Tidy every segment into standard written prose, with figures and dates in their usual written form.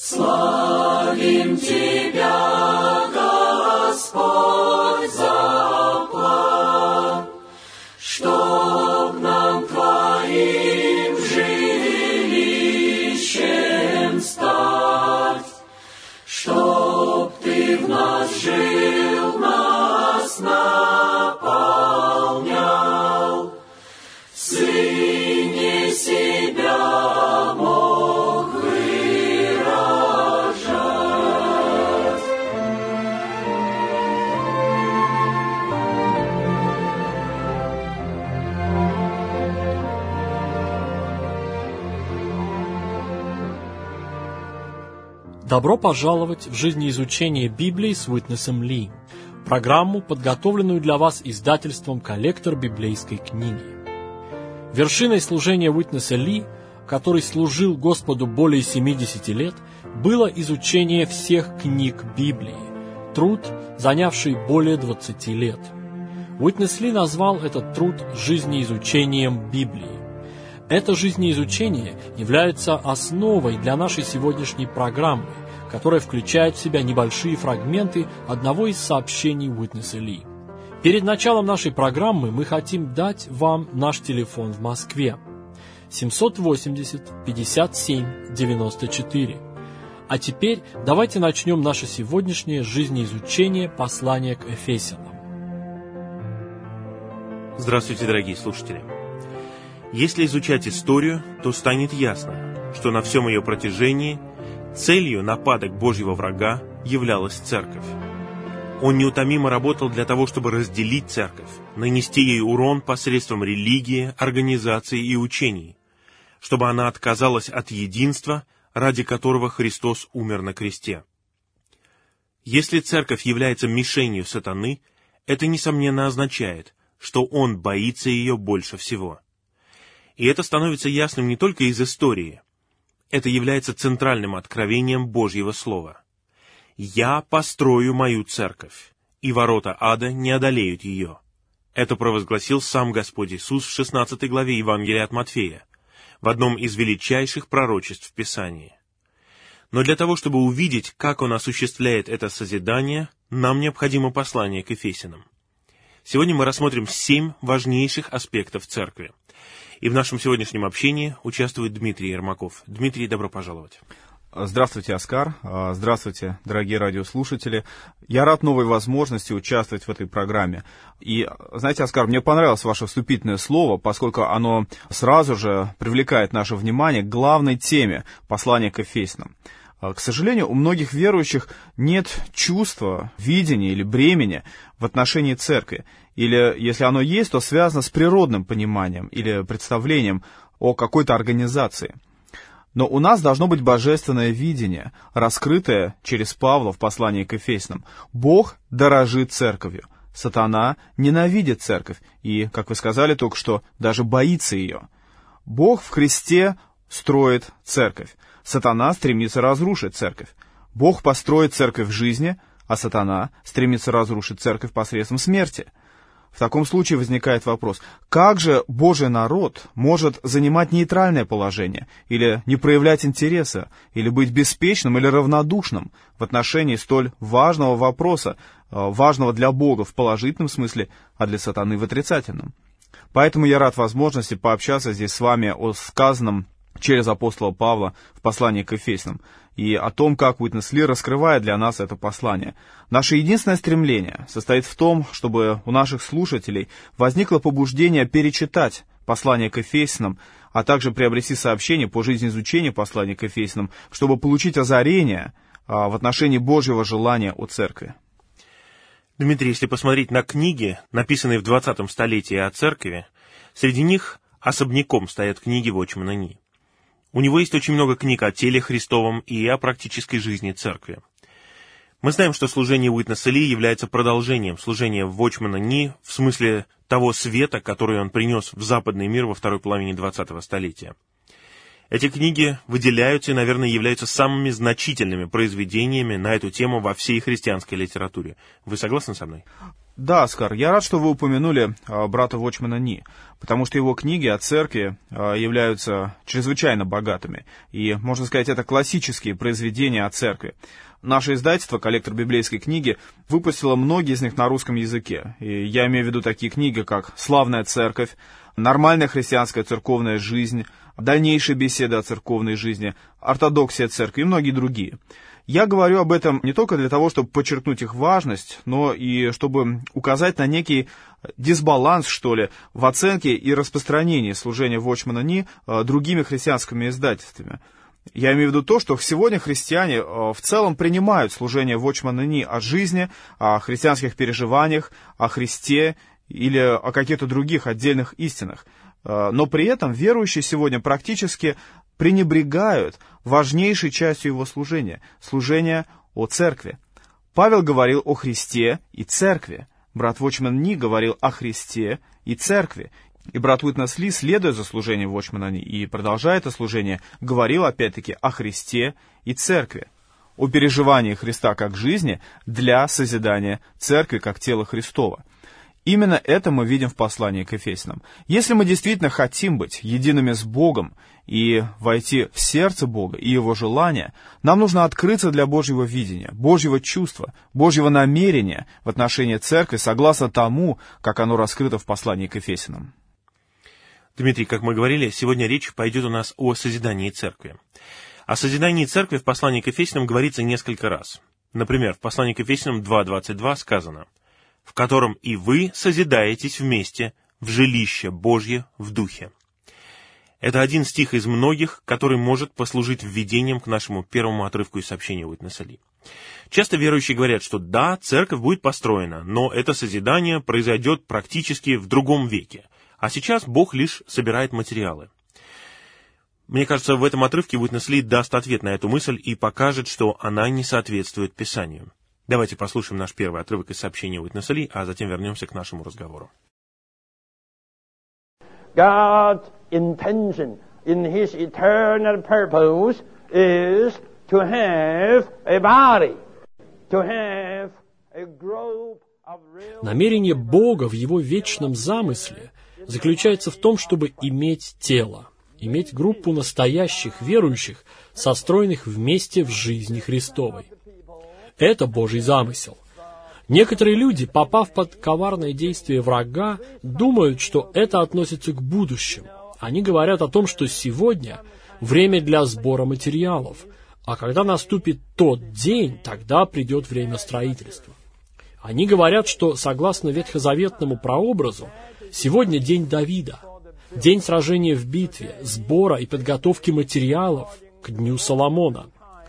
Славим Тебя, Господь, за план, чтоб нам Твоим жилищем стать, чтоб Ты в нас жил, нас наполнял, в Сыне себя мог выражать. Добро пожаловать в жизнеизучение Библии с Уитнесом Ли, программу, подготовленную для вас издательством «Коллектор библейской книги». Вершиной служения Уитнеса Ли, который служил Господу более 70 лет, было изучение всех книг Библии, труд, занявший более 20 лет. Уитнес Ли назвал этот труд жизнеизучением Библии. Это жизнеизучение является основой для нашей сегодняшней программы, которая включает в себя небольшие фрагменты одного из сообщений Уитнеса Ли. Перед началом нашей программы мы хотим дать вам наш телефон в Москве 780-57-94. А теперь давайте начнем наше сегодняшнее жизнеизучение послания к Ефесянам. Здравствуйте, дорогие слушатели! Если изучать историю, то станет ясно, что на всем ее протяжении целью нападок Божьего врага являлась церковь. Он неутомимо работал для того, чтобы разделить церковь, нанести ей урон посредством религии, организаций и учений, чтобы она отказалась от единства, ради которого Христос умер на кресте. Если церковь является мишенью сатаны, это, несомненно, означает, что он боится ее больше всего. И это становится ясным не только из истории. Это является центральным откровением Божьего Слова. «Я построю мою церковь, и ворота ада не одолеют ее». Это провозгласил сам Господь Иисус в 16 главе Евангелия от Матфея, в одном из величайших пророчеств в Писании. Но для того, чтобы увидеть, как Он осуществляет это созидание, нам необходимо послание к Ефесянам. Сегодня мы рассмотрим 7 важнейших аспектов церкви. И в нашем сегодняшнем общении участвует Дмитрий Ермаков. Дмитрий, добро пожаловать. Здравствуйте, Оскар. Здравствуйте, дорогие радиослушатели. Я рад новой возможности участвовать в этой программе. И, знаете, Оскар, мне понравилось ваше вступительное слово, поскольку оно сразу же привлекает наше внимание к главной теме послания к Ефесянам. К сожалению, у многих верующих нет чувства, видения или бремени в отношении церкви. Или, если оно есть, то связано с природным пониманием или представлением о какой-то организации. Но у нас должно быть божественное видение, раскрытое через Павла в послании к Ефесянам. Бог дорожит церковью, сатана ненавидит церковь и, как вы сказали только что, даже боится ее. Бог в Христе строит церковь, сатана стремится разрушить церковь. Бог построит церковь в жизни, а сатана стремится разрушить церковь посредством смерти. В таком случае возникает вопрос, как же Божий народ может занимать нейтральное положение, или не проявлять интереса, или быть беспечным или равнодушным в отношении столь важного вопроса, важного для Бога в положительном смысле, а для сатаны в отрицательном? Поэтому я рад возможности пообщаться здесь с вами о сказанном через апостола Павла в послании к Ефесянам, и о том, как Уитнес Ли раскрывает для нас это послание. Наше единственное стремление состоит в том, чтобы у наших слушателей возникло побуждение перечитать послание к Ефесянам, а также приобрести сообщение по жизнеизучению послания к Ефесянам, чтобы получить озарение в отношении Божьего желания о церкви. Дмитрий, если посмотреть на книги, написанные в 20 столетии о церкви, среди них особняком стоят книги Watchman Nee. У него есть очень много книг о теле Христовом и о практической жизни церкви. Мы знаем, что служение Уитнеса Ли является продолжением служения Watchman Nee в смысле того света, который он принес в западный мир во второй половине 20-го столетия. Эти книги выделяются и, наверное, являются самыми значительными произведениями на эту тему во всей христианской литературе. Вы согласны со мной? Да, Оскар, я рад, что вы упомянули брата Watchman Nee, потому что его книги о церкви являются чрезвычайно богатыми. И, можно сказать, это классические произведения о церкви. Наше издательство «Коллектор библейской книги» выпустило многие из них на русском языке. И я имею в виду такие книги, как «Славная церковь», «Нормальная христианская церковная жизнь», «Дальнейшие беседы о церковной жизни», «Ортодоксия церкви» и многие другие. Я говорю об этом не только для того, чтобы подчеркнуть их важность, но и чтобы указать на некий дисбаланс, что ли, в оценке и распространении служения Watchman Nee другими христианскими издательствами. Я имею в виду то, что сегодня христиане в целом принимают служение Watchman Nee о жизни, о христианских переживаниях, о Христе или о каких-то других отдельных истинах. Но при этом верующие сегодня практически пренебрегают важнейшей частью его служения — служения о церкви. Павел говорил о Христе и церкви. Брат Watchman Nee говорил о Христе и церкви. И брат Уитнес Ли, следуя за служением Watchman Nee и продолжая это служение, говорил опять-таки о Христе и церкви, о переживании Христа как жизни для созидания церкви как тела Христова. Именно это мы видим в послании к Ефесянам. Если мы действительно хотим быть едиными с Богом и войти в сердце Бога и Его желания, нам нужно открыться для Божьего видения, Божьего чувства, Божьего намерения в отношении церкви, согласно тому, как оно раскрыто в послании к Ефесянам. Дмитрий, как мы говорили, сегодня речь пойдет у нас о созидании церкви. О созидании церкви в послании к Ефесянам говорится несколько раз. Например, в послании к Ефесянам 2:22 сказано: «В котором и вы созидаетесь вместе в жилище Божье в Духе». Это один стих из многих, который может послужить введением к нашему первому отрывку из сообщения Уитнеса Ли. Часто верующие говорят, что да, церковь будет построена, но это созидание произойдет практически в другом веке, а сейчас Бог лишь собирает материалы. Мне кажется, в этом отрывке Уитнес Ли даст ответ на эту мысль и покажет, что она не соответствует Писанию. Давайте послушаем наш первый отрывок из сообщения Уитнеса Ли, а затем вернемся к нашему разговору. God's intention in His eternal purpose is to have a body, to have a group of real... Намерение Бога в Его вечном замысле заключается в том, чтобы иметь тело, иметь группу настоящих верующих, состроенных вместе в жизни Христовой. Это Божий замысел. Некоторые люди, попав под коварное действие врага, думают, что это относится к будущему. Они говорят о том, что сегодня время для сбора материалов, а когда наступит тот день, тогда придет время строительства. Они говорят, что, согласно ветхозаветному прообразу, сегодня день Давида, день сражения в битве, сбора и подготовки материалов к дню Соломона.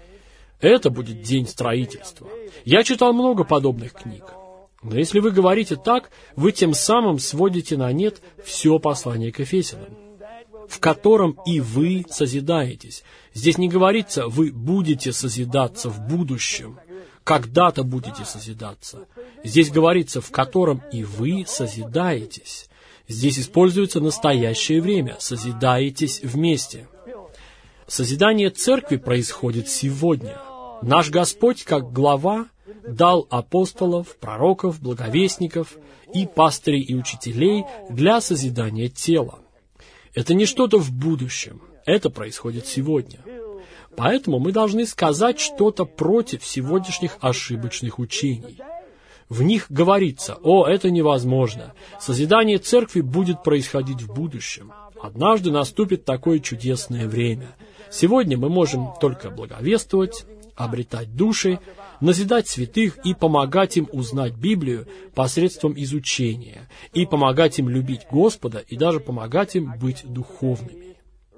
Это будет день строительства. Я читал много подобных книг. Но если вы говорите так, вы тем самым сводите на нет все послание к Ефесянам, в котором и вы созидаетесь. Здесь не говорится, вы будете созидаться в будущем, когда-то будете созидаться. Здесь говорится, в котором и вы созидаетесь. Здесь используется настоящее время, созидаетесь вместе. Созидание церкви происходит сегодня. Наш Господь, как глава, дал апостолов, пророков, благовестников и пастырей и учителей для созидания тела. Это не что-то в будущем, это происходит сегодня. Поэтому мы должны сказать что-то против сегодняшних ошибочных учений. В них говорится: «О, это невозможно, созидание церкви будет происходить в будущем. Однажды наступит такое чудесное время. Сегодня мы можем только благовествовать, обретать души, назидать святых и помогать им узнать Библию посредством изучения, и помогать им любить Господа, и даже помогать им быть духовными».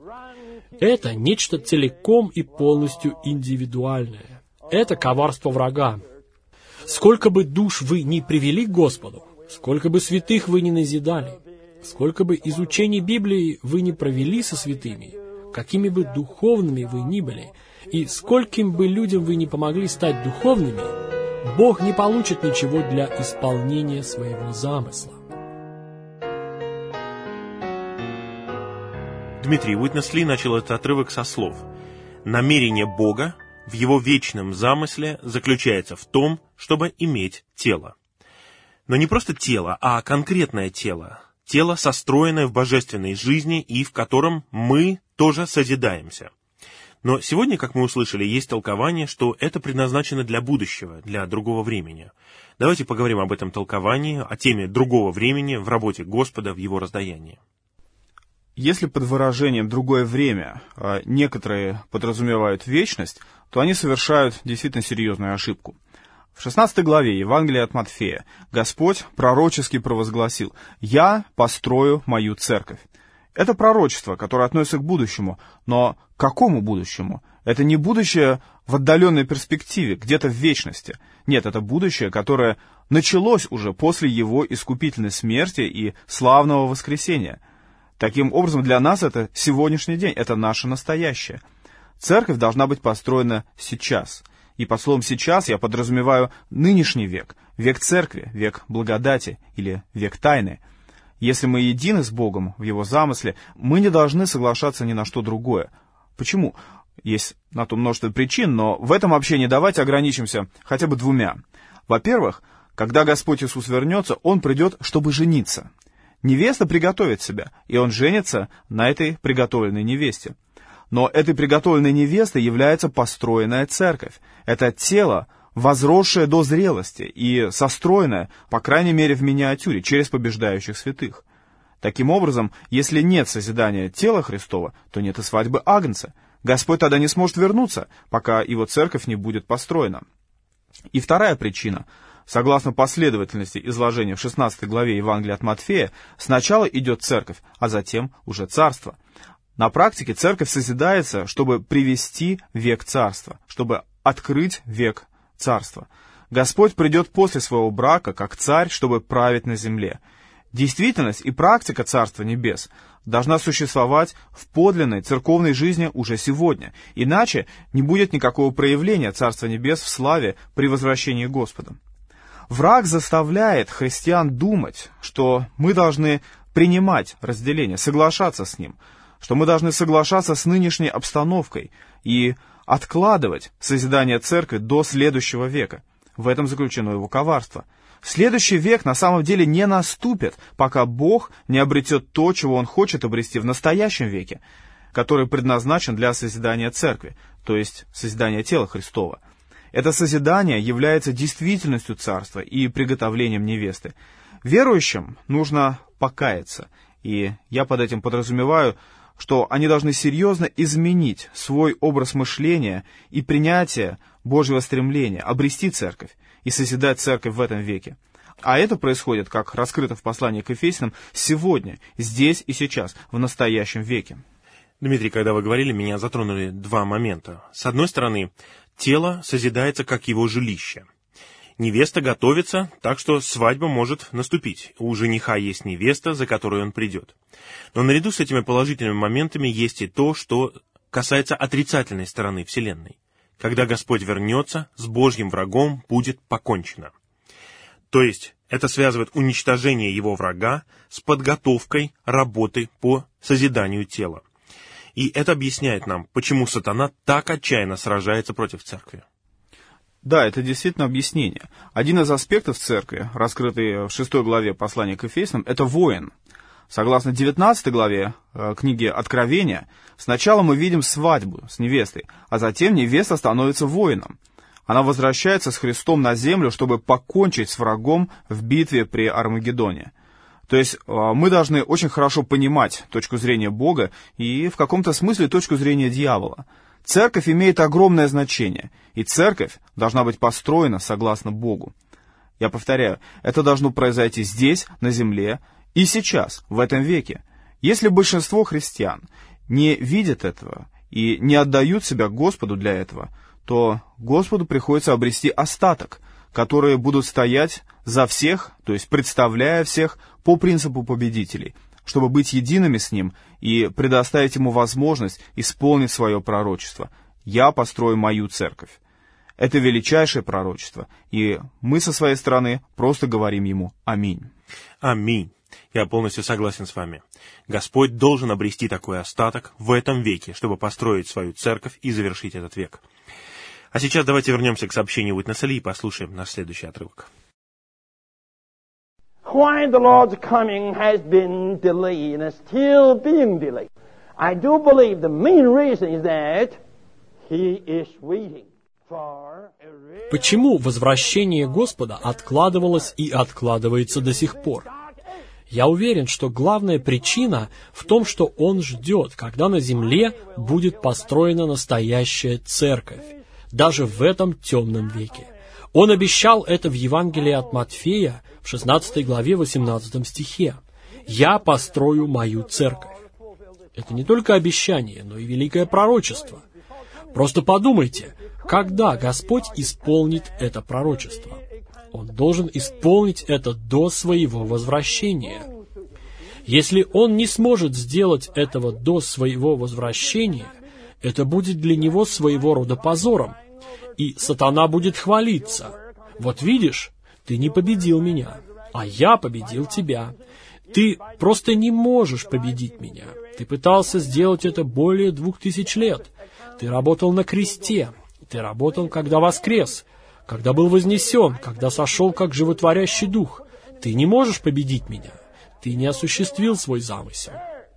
Это нечто целиком и полностью индивидуальное. Это коварство врага. Сколько бы душ вы ни привели к Господу, сколько бы святых вы ни назидали, сколько бы изучений Библии вы ни провели со святыми, какими бы духовными вы ни были, и скольким бы людям вы ни помогли стать духовными, Бог не получит ничего для исполнения своего замысла. Дмитрий, Уитнес Ли начал этот отрывок со слов: «Намерение Бога в Его вечном замысле заключается в том, чтобы иметь тело». Но не просто тело, а конкретное тело. Тело, состроенное в божественной жизни и в котором мы тоже созидаемся. Но сегодня, как мы услышали, есть толкование, что это предназначено для будущего, для другого времени. Давайте поговорим об этом толковании, о теме другого времени в работе Господа в Его раздаянии. Если под выражением «другое время» некоторые подразумевают вечность, то они совершают действительно серьезную ошибку. В 16 главе Евангелия от Матфея Господь пророчески провозгласил: «Я построю мою церковь». Это пророчество, которое относится к будущему, но к какому будущему? Это не будущее в отдаленной перспективе, где-то в вечности. Нет, это будущее, которое началось уже после Его искупительной смерти и славного воскресения. Таким образом, для нас это сегодняшний день, это наше настоящее. Церковь должна быть построена сейчас. И под словом «сейчас» я подразумеваю нынешний век, век церкви, век благодати или век тайны. Если мы едины с Богом в Его замысле, мы не должны соглашаться ни на что другое. Почему? Есть на то множество причин, но в этом общении давайте ограничимся хотя бы двумя. Во-первых, когда Господь Иисус вернется, Он придет, чтобы жениться. Невеста приготовит себя, и Он женится на этой приготовленной невесте. Но этой приготовленной невестой является построенная церковь. Это тело, возросшее до зрелости и состроенное, по крайней мере, в миниатюре, через побеждающих святых. Таким образом, если нет созидания тела Христова, то нет и свадьбы Агнца. Господь тогда не сможет вернуться, пока Его церковь не будет построена. И вторая причина. Согласно последовательности изложения в 16 главе Евангелия от Матфея, сначала идет церковь, а затем уже царство. На практике церковь созидается, чтобы привести век царства, чтобы открыть век царства. Господь придет после своего брака, как царь, чтобы править на земле. Действительность и практика Царства Небес должна существовать в подлинной церковной жизни уже сегодня, иначе не будет никакого проявления Царства Небес в славе при возвращении Господа. Враг заставляет христиан думать, что мы должны принимать разделение, соглашаться с ним, что мы должны соглашаться с нынешней обстановкой и откладывать созидание церкви до следующего века. В этом заключено его коварство. Следующий век на самом деле не наступит, пока Бог не обретет то, чего Он хочет обрести в настоящем веке, который предназначен для созидания церкви, то есть созидания тела Христова. Это созидание является действительностью царства и приготовлением невесты. Верующим нужно покаяться, и я под этим подразумеваю, что они должны серьезно изменить свой образ мышления и принятие Божьего стремления, обрести церковь и созидать церковь в этом веке. А это происходит, как раскрыто в послании к Ефесянам, сегодня, здесь и сейчас, в настоящем веке. Дмитрий, когда вы говорили, меня затронули два момента. С одной стороны, тело созидается как его жилище. Невеста готовится, так что свадьба может наступить. У жениха есть невеста, за которой он придет. Но наряду с этими положительными моментами есть и то, что касается отрицательной стороны Вселенной. Когда Господь вернется, с Божьим врагом будет покончено. То есть это связывает уничтожение его врага с подготовкой работы по созиданию тела. И это объясняет нам, почему сатана так отчаянно сражается против церкви. Да, это действительно объяснение. Один из аспектов церкви, раскрытый в 6 главе послания к Ефесянам, это воин. Согласно 19 главе книги Откровения, сначала мы видим свадьбу с невестой, а затем невеста становится воином. Она возвращается с Христом на землю, чтобы покончить с врагом в битве при Армагеддоне. То есть мы должны очень хорошо понимать точку зрения Бога и в каком-то смысле точку зрения дьявола. Церковь имеет огромное значение, и церковь должна быть построена согласно Богу. Я повторяю, это должно произойти здесь, на земле, и сейчас, в этом веке. Если большинство христиан не видят этого и не отдают себя Господу для этого, то Господу приходится обрести остаток, которые будут стоять за всех, то есть представляя всех по принципу победителей, чтобы быть едиными с Ним и предоставить Ему возможность исполнить свое пророчество. «Я построю мою церковь». Это величайшее пророчество, и мы со своей стороны просто говорим Ему «Аминь». Аминь. Я полностью согласен с вами. Господь должен обрести такой остаток в этом веке, чтобы построить свою церковь и завершить этот век. А сейчас давайте вернемся к сообщению Уитнеса Ли и послушаем наш следующий отрывок. why the Lord's coming has been delayed and is still being delayed. I do believe the main reason is that He is waiting for a real... Почему возвращение Господа откладывалось и откладывается до сих пор? Я уверен, что главная причина в том, что Он ждет, когда на земле будет построена настоящая церковь, даже в этом темном веке. Он обещал это в Евангелии от Матфея в 16 главе 18 стихе. «Я построю мою церковь». Это не только обещание, но и великое пророчество. Просто подумайте, когда Господь исполнит это пророчество? Он должен исполнить это до своего возвращения. Если Он не сможет сделать этого до своего возвращения, это будет для Него своего рода позором, и сатана будет хвалиться. «Вот видишь, ты не победил меня, а я победил тебя. Ты просто не можешь победить меня. Ты пытался сделать это более 2000 лет. Ты работал на кресте. Ты работал, когда воскрес, когда был вознесен, когда сошел как животворящий дух. Ты не можешь победить меня. Ты не осуществил свой замысел».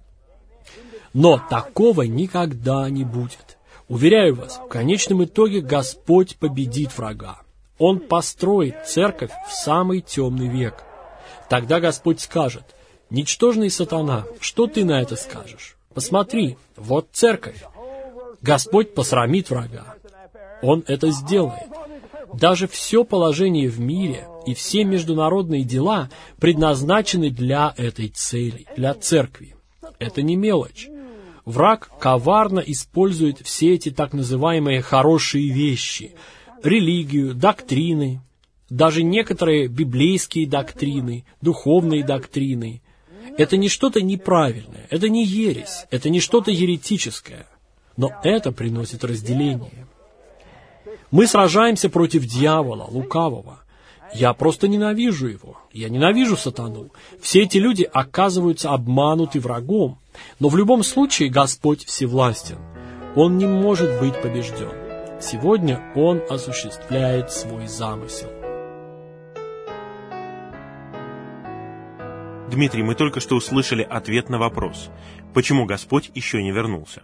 Но такого никогда не будет. Уверяю вас, в конечном итоге Господь победит врага. Он построит церковь в самый темный век. Тогда Господь скажет: «Ничтожный сатана, что ты на это скажешь? Посмотри, вот церковь». Господь посрамит врага. Он это сделает. Даже все положение в мире и все международные дела предназначены для этой цели, для церкви. Это не мелочь. Враг коварно использует все эти так называемые хорошие вещи, религию, доктрины, даже некоторые библейские доктрины, духовные доктрины. Это не что-то неправильное, это не ересь, это не что-то еретическое, но это приносит разделение. Мы сражаемся против дьявола, лукавого. Я просто ненавижу его. Я ненавижу сатану. Все эти люди оказываются обмануты врагом. Но в любом случае Господь всевластен. Он не может быть побежден. Сегодня Он осуществляет свой замысел. Дмитрий, мы только что услышали ответ на вопрос, почему Господь еще не вернулся.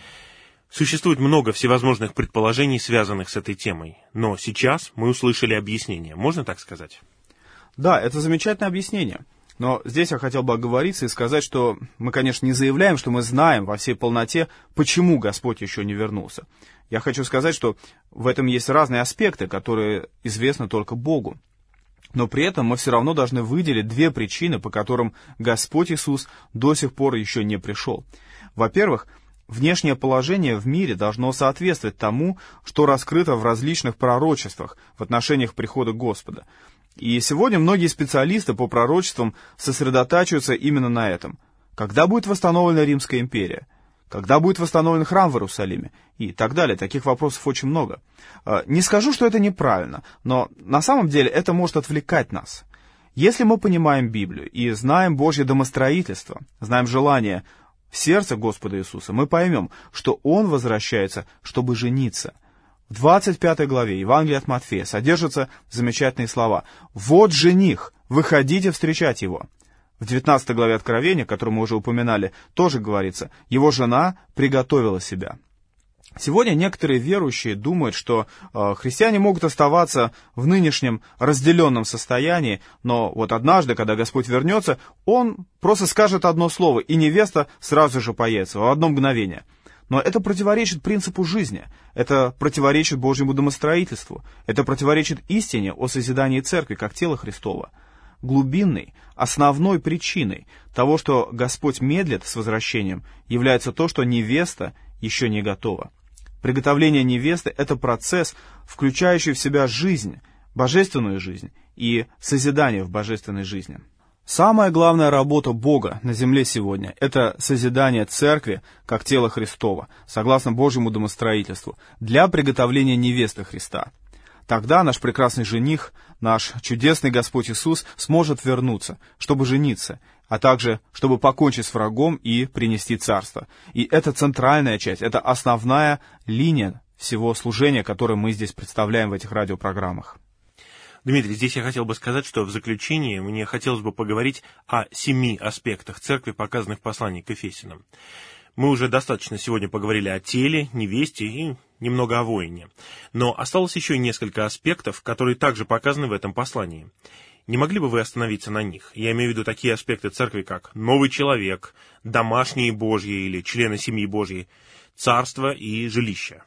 Существует много всевозможных предположений, связанных с этой темой, но сейчас мы услышали объяснение. Можно так сказать? Да, это замечательное объяснение. Но здесь я хотел бы оговориться и сказать, что мы, конечно, не заявляем, что мы знаем во всей полноте, почему Господь еще не вернулся. Я хочу сказать, что в этом есть разные аспекты, которые известны только Богу. Но при этом мы все равно должны выделить две причины, по которым Господь Иисус до сих пор еще не пришел. Во-первых, внешнее положение в мире должно соответствовать тому, что раскрыто в различных пророчествах в отношениях прихода Господа. И сегодня многие специалисты по пророчествам сосредотачиваются именно на этом. Когда будет восстановлена Римская империя? Когда будет восстановлен храм в Иерусалиме? И так далее. Таких вопросов очень много. Не скажу, что это неправильно, но на самом деле это может отвлекать нас. Если мы понимаем Библию и знаем Божье домостроительство, знаем желание в сердце Господа Иисуса, мы поймем, что Он возвращается, чтобы жениться. В 25 главе Евангелия от Матфея содержатся замечательные слова: «Вот жених, выходите встречать его». В 19 главе Откровения, которую мы уже упоминали, тоже говорится: «Его жена приготовила себя». Сегодня некоторые верующие думают, что христиане могут оставаться в нынешнем разделенном состоянии, но вот однажды, когда Господь вернется, Он просто скажет одно слово, и невеста сразу же появится в одно мгновение. Но это противоречит принципу жизни, это противоречит Божьему домостроительству, это противоречит истине о созидании церкви как тела Христова. Глубинной, основной причиной того, что Господь медлит с возвращением, является то, что невеста еще не готова. Приготовление невесты — это процесс, включающий в себя жизнь, божественную жизнь и созидание в божественной жизни. Самая главная работа Бога на земле сегодня — это созидание церкви как тела Христова, согласно Божьему домостроительству, для приготовления невесты Христа. Тогда наш прекрасный жених, наш чудесный Господь Иисус сможет вернуться, чтобы жениться, а также чтобы покончить с врагом и принести царство. И это центральная часть, это основная линия всего служения, которое мы здесь представляем в этих радиопрограммах. Дмитрий, здесь я хотел бы сказать, что в заключение мне хотелось бы поговорить о 7 аспектах церкви, показанных в послании к Ефесянам. Мы уже достаточно сегодня поговорили о теле, невесте и немного о воине. Но осталось еще несколько аспектов, которые также показаны в этом послании. Не могли бы вы остановиться на них? Я имею в виду такие аспекты церкви, как новый человек, домашние Божьи или члены семьи Божьей, царство и жилище.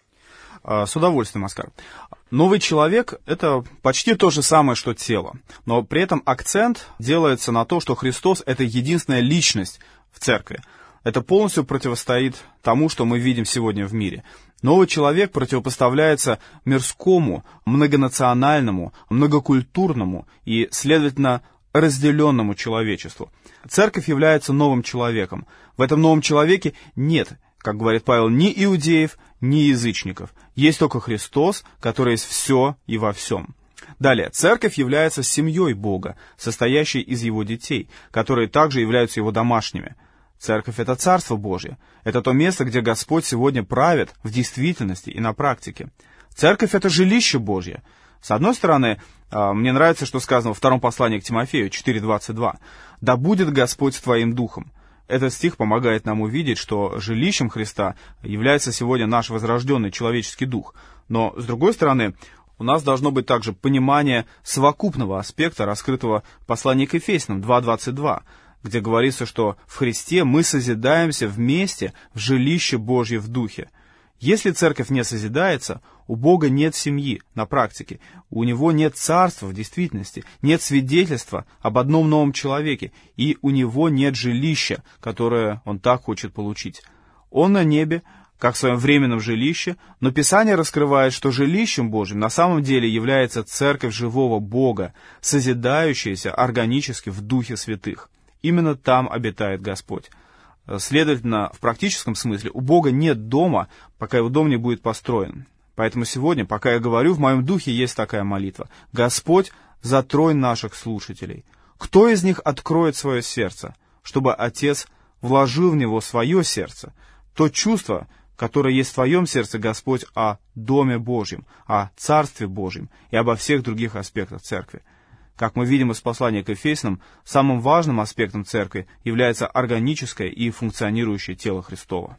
С удовольствием, Оскар. Новый человек — это почти то же самое, что тело. Но при этом акцент делается на то, что Христос — это единственная личность в церкви. Это полностью противостоит тому, что мы видим сегодня в мире. Новый человек противопоставляется мирскому, многонациональному, многокультурному и, следовательно, разделенному человечеству. Церковь является новым человеком. В этом новом человеке нет, как говорит Павел, ни иудеев, ни язычников. Есть только Христос, который есть все и во всем. Далее, церковь является семьей Бога, состоящей из Его детей, которые также являются Его домашними. Церковь — это Царство Божье. Это то место, где Господь сегодня правит в действительности и на практике. Церковь — это жилище Божье. С одной стороны, мне нравится, что сказано во втором послании к Тимофею 4:22. «Да будет Господь с твоим духом». Этот стих помогает нам увидеть, что жилищем Христа является сегодня наш возрожденный человеческий дух. Но, с другой стороны, у нас должно быть также понимание совокупного аспекта, раскрытого в послании к Ефесянам 2:22, где говорится, что в Христе мы созидаемся вместе в жилище Божье в духе. Если церковь не созидается, у Бога нет семьи на практике, у Него нет царства в действительности, нет свидетельства об одном новом человеке, и у Него нет жилища, которое Он так хочет получить. Он на небе, как в своем временном жилище, но Писание раскрывает, что жилищем Божьим на самом деле является церковь живого Бога, созидающаяся органически в Духе Святых. Именно там обитает Господь. Следовательно, в практическом смысле у Бога нет дома, пока Его дом не будет построен. Поэтому сегодня, пока я говорю, в моем духе есть такая молитва. «Господь, затрой наших слушателей». Кто из них откроет свое сердце, чтобы Отец вложил в него свое сердце? То чувство, которое есть в твоем сердце, Господь, о Доме Божьем, о Царстве Божьем и обо всех других аспектах Церкви. Как мы видим из послания к Ефесянам, самым важным аспектом Церкви является органическое и функционирующее тело Христово.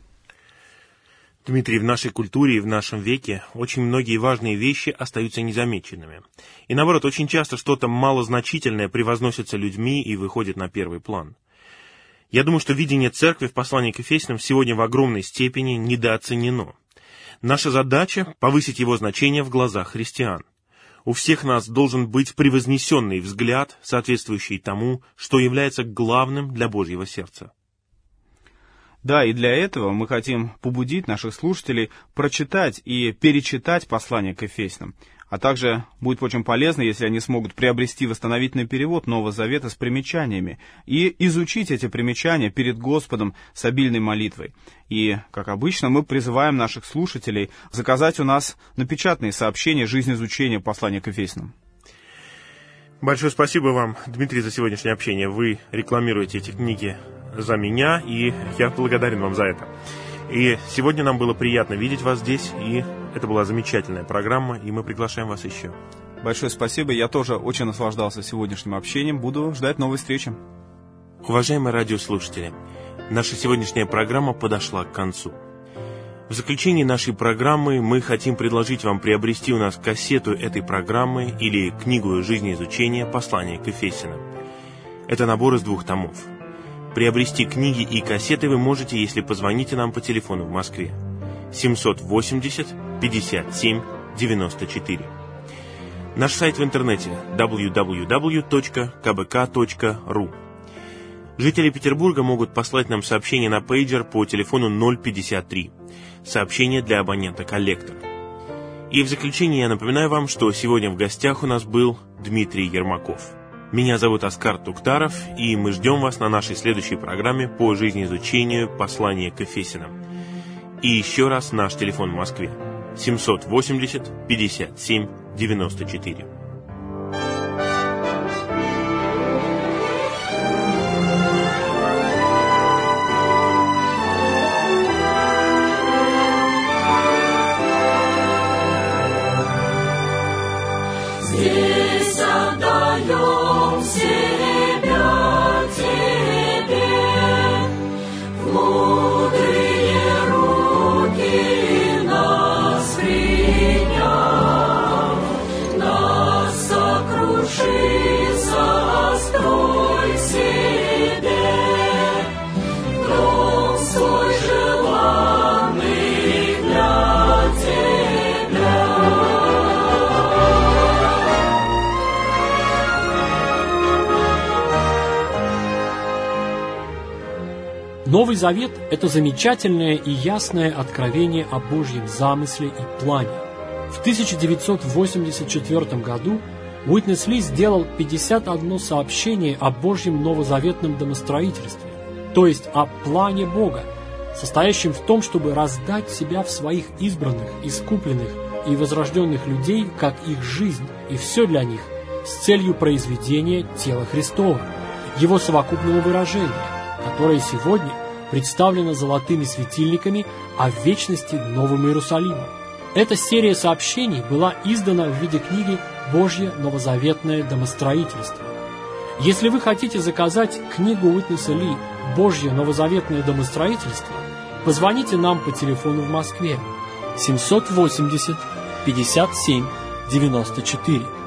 Дмитрий, в нашей культуре и в нашем веке очень многие важные вещи остаются незамеченными. И наоборот, очень часто что-то малозначительное превозносится людьми и выходит на первый план. Я думаю, что видение Церкви в послании к Ефесянам сегодня в огромной степени недооценено. Наша задача — повысить его значение в глазах христиан. У всех нас должен быть превознесенный взгляд, соответствующий тому, что является главным для Божьего сердца. Да, и для этого мы хотим побудить наших слушателей прочитать и перечитать послание к Ефесянам. А также будет очень полезно, если они смогут приобрести восстановительный перевод Нового Завета с примечаниями и изучить эти примечания перед Господом с обильной молитвой. И, как обычно, мы призываем наших слушателей заказать у нас напечатанные сообщения «Жизнь изучения» послания к Ефесянам. Большое спасибо вам, Дмитрий, за сегодняшнее общение. Вы рекламируете эти книги за меня, и я благодарен вам за это. И сегодня нам было приятно видеть вас здесь, и это была замечательная программа, и мы приглашаем вас еще. Большое спасибо, я тоже очень наслаждался сегодняшним общением, буду ждать новой встречи. Уважаемые радиослушатели, наша сегодняшняя программа подошла к концу. В заключении нашей программы мы хотим предложить вам приобрести у нас кассету этой программы или книгу «Жизнеизучение. Послание к Ефесянам». Это набор из 2 томов. Приобрести книги и кассеты вы можете, если позвоните нам по телефону в Москве. 780-57-94. Наш сайт в интернете www.kbk.ru. Жители Петербурга могут послать нам сообщение на пейджер по телефону 053. Сообщение для абонента «Коллектор». И в заключение я напоминаю вам, что сегодня в гостях у нас был Дмитрий Ермаков. Меня зовут Оскар Туктаров, и мы ждем вас на нашей следующей программе по жизнеизучению послания к Ефесянам. И еще раз наш телефон в Москве 780-57-94. Здесь отдадем себя Тебе, в мудрые руки нас приняв, нас сокруши, сострой себе, дом свой желанный для Тебя. Новый Завет – это замечательное и ясное откровение о Божьем замысле и плане. В 1984 году Уитнес Ли сделал 51 сообщение о Божьем новозаветном домостроительстве, то есть о плане Бога, состоящем в том, чтобы раздать себя в своих избранных, искупленных и возрожденных людей, как их жизнь и все для них, с целью произведения тела Христова, его совокупного выражения, которое сегодня представлено золотыми светильниками, а в вечности Новым Иерусалимом. Эта серия сообщений была издана в виде книги «Божье новозаветное домостроительство». Если вы хотите заказать книгу Уитнеса Ли «Божье новозаветное домостроительство», позвоните нам по телефону в Москве 780 57 94.